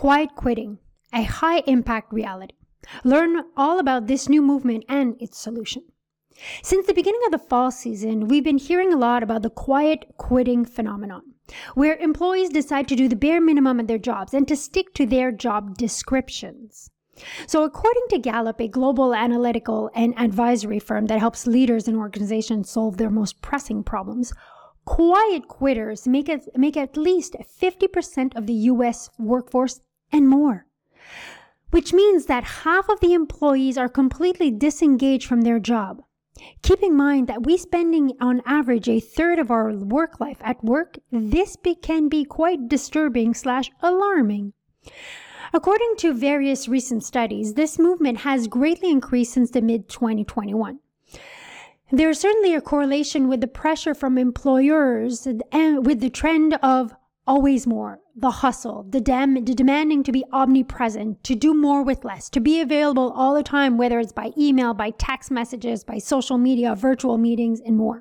Quiet quitting, a high impact reality. Learn all about this new movement and its solution. Since the beginning of the fall season, we've been hearing a lot about the quiet quitting phenomenon, where employees decide to do the bare minimum at their jobs and to stick to their job descriptions. So according to Gallup, a global analytical and advisory firm that helps leaders and organizations solve their most pressing problems, quiet quitters make at least 50% of the U.S. workforce and more, which means that half of the employees are completely disengaged from their job. Keep in mind that we spending on average a third of our work life at work. This can be quite disturbing/alarming. According to various recent studies, this movement has greatly increased since the mid-2021. There is certainly a correlation with the pressure from employers and with the trend of always more, the hustle, the demanding to be omnipresent, to do more with less, to be available all the time, whether it's by email, by text messages, by social media, virtual meetings, and more.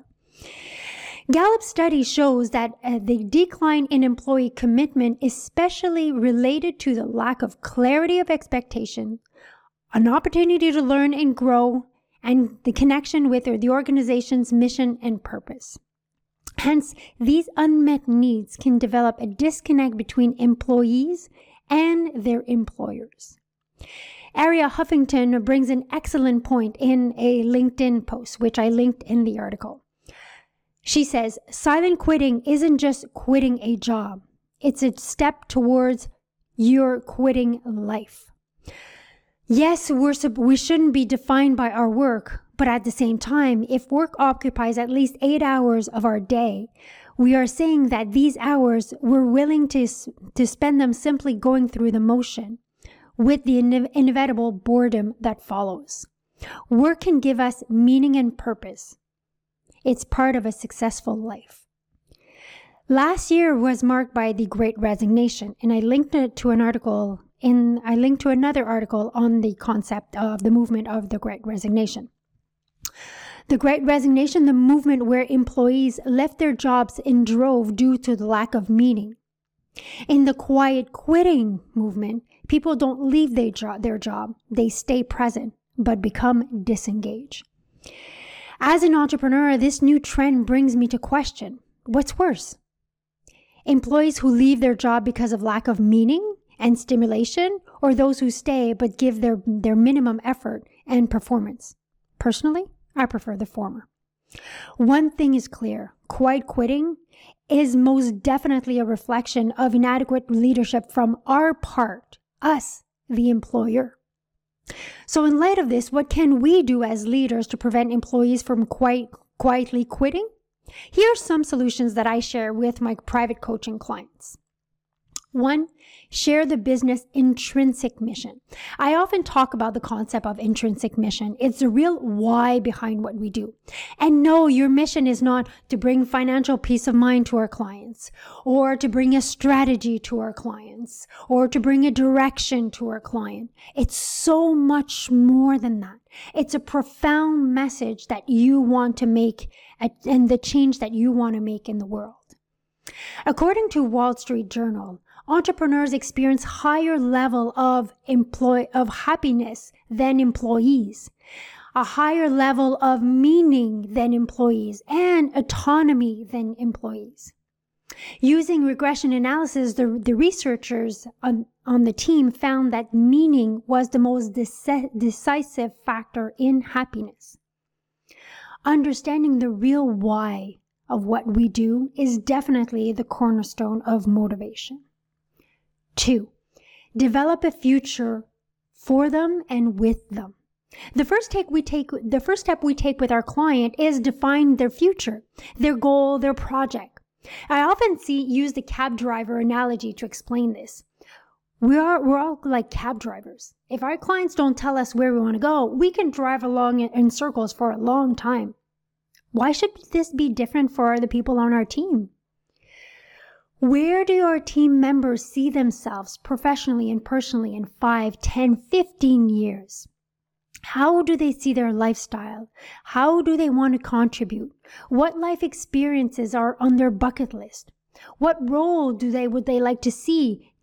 Gallup's study shows that the decline in employee commitment is especially related to the lack of clarity of expectation, an opportunity to learn and grow, and the connection with the organization's mission and purpose. Hence, these unmet needs can develop a disconnect between employees and their employers. Aria Huffington brings an excellent point in a LinkedIn post, which I linked in the article. She says, silent quitting isn't just quitting a job. It's a step towards your quitting life. Yes, we shouldn't be defined by our work, but at the same time, if work occupies at least 8 hours of our day, we are saying that these hours we're willing to spend them simply going through the motion with the inevitable boredom that follows. Work can give us meaning and purpose. It's part of a successful life. Last year was marked by the Great Resignation, and I linked to another article on the concept of the movement of the Great Resignation. The Great Resignation, the movement where employees left their jobs in drove due to the lack of meaning. In the quiet quitting movement, people don't leave their job, they stay present, but become disengaged. As an entrepreneur, this new trend brings me to question, what's worse? Employees who leave their job because of lack of meaning and stimulation, or those who stay but give their minimum effort and performance? Personally, I prefer the former. One thing is clear, quiet quitting is most definitely a reflection of inadequate leadership from our part, us, the employer. So in light of this, what can we do as leaders to prevent employees from quietly quitting? Here are some solutions that I share with my private coaching clients. 1, share the business intrinsic mission. I often talk about the concept of intrinsic mission. It's the real why behind what we do. And no, your mission is not to bring financial peace of mind to our clients, or to bring a strategy to our clients, or to bring a direction to our client. It's so much more than that. It's a profound message that you want to make and the change that you want to make in the world. According to Wall Street Journal, entrepreneurs experience higher level of happiness than employees, a higher level of meaning than employees, and autonomy than employees. Using regression analysis, the researchers on the team found that meaning was the most decisive factor in happiness. Understanding the real why of what we do is definitely the cornerstone of motivation. 2, develop a future for them and with them. The first step we take with our client is define their future, their goal, their project. I often use the cab driver analogy to explain this. We're all like cab drivers. If our clients don't tell us where we want to go, we can drive along in circles for a long time. Why should this be different for the people on our team? Where do our team members see themselves professionally and personally in 5, 10, 15 years? How do they see their lifestyle? How do they want to contribute? What life experiences are on their bucket list? What role would they like to see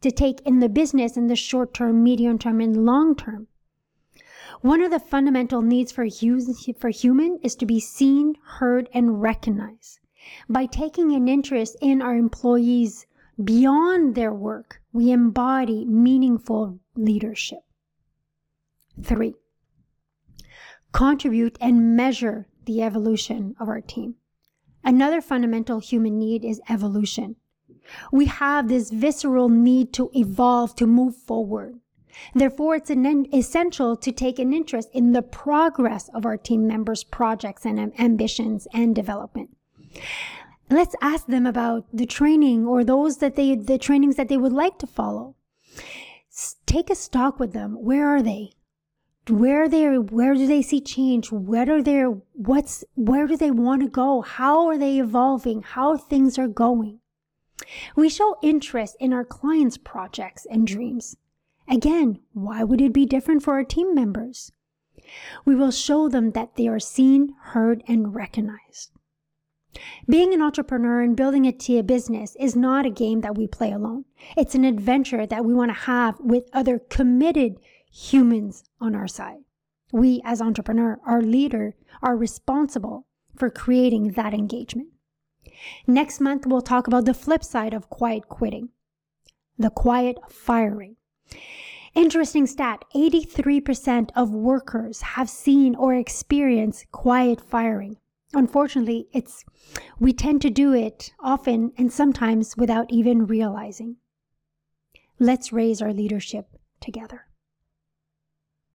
to take in the business in the short term, medium term, and long term. One of the fundamental needs for human is to be seen, heard, and recognized. By taking an interest in our employees beyond their work, we embody meaningful leadership. 3, contribute and measure the evolution of our team. Another fundamental human need is evolution. We have this visceral need to evolve, to move forward. Therefore, it's essential to take an interest in the progress of our team members' projects and ambitions and development. Let's ask them about the training or the trainings that they would like to follow. Take a stock with them. Where are they? Where do they see change? Where do they want to go? How are they evolving? How things are going? We show interest in our clients' projects and dreams. Again, why would it be different for our team members? We will show them that they are seen, heard, and recognized. Being an entrepreneur and building a business is not a game that we play alone. It's an adventure that we want to have with other committed humans on our side. We, as entrepreneur, our leader, are responsible for creating that engagement. Next month, we'll talk about the flip side of quiet quitting, the quiet firing. Interesting stat, 83% of workers have seen or experienced quiet firing. Unfortunately, we tend to do it often and sometimes without even realizing. Let's raise our leadership together.